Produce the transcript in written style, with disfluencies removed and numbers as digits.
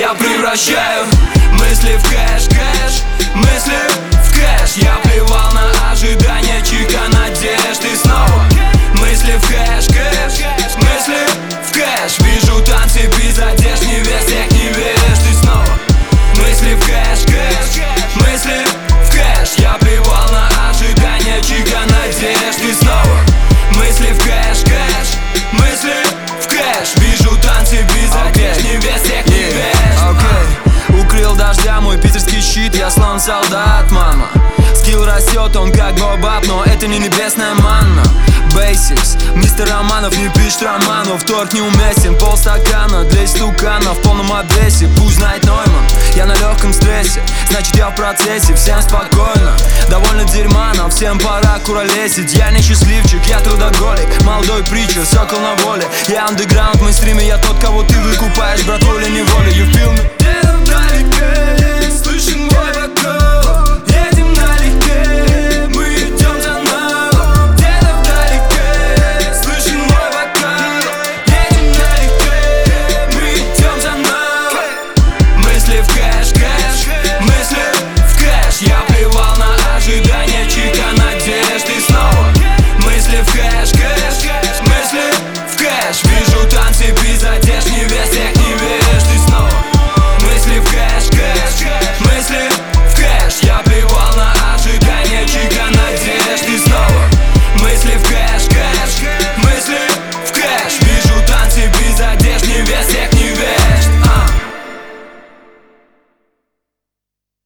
я превращаю мысли в кэш, кэш, мысли в кэш. Я плевал на ожидания, чика надежд. И снова мысли в кэш, кэш, мысли в кэш. Вижу танцы без одежд, невест, всех невежд. И снова мысли в кэш, кэш, мысли в кэш. Я плевал на ожидания, чика надежд. И снова мысли в кэш, кэш, мысли в кэш. Вижу танцы без одежд, невест, всех невежд. Укрыл дождя мой питерский щит, я слон солдат, мама. Скилл растет, он как бобап, но это не небесная манна. Basics, мистер Романов не пишет романов. Торт неуместен, полстакана для истукана в полном обвесе. Пусть знает Нойман, я на легком стрессе, значит я в процессе, всем спокойно. Довольно дерьма, нам всем пора куролесить. Я не счастливчик, я трудоголик, молодой притчер, сокол на воле. Я андеграунд, в мейнстриме, я тот, кого ты выкупаешь, братву или неволю. You feel me?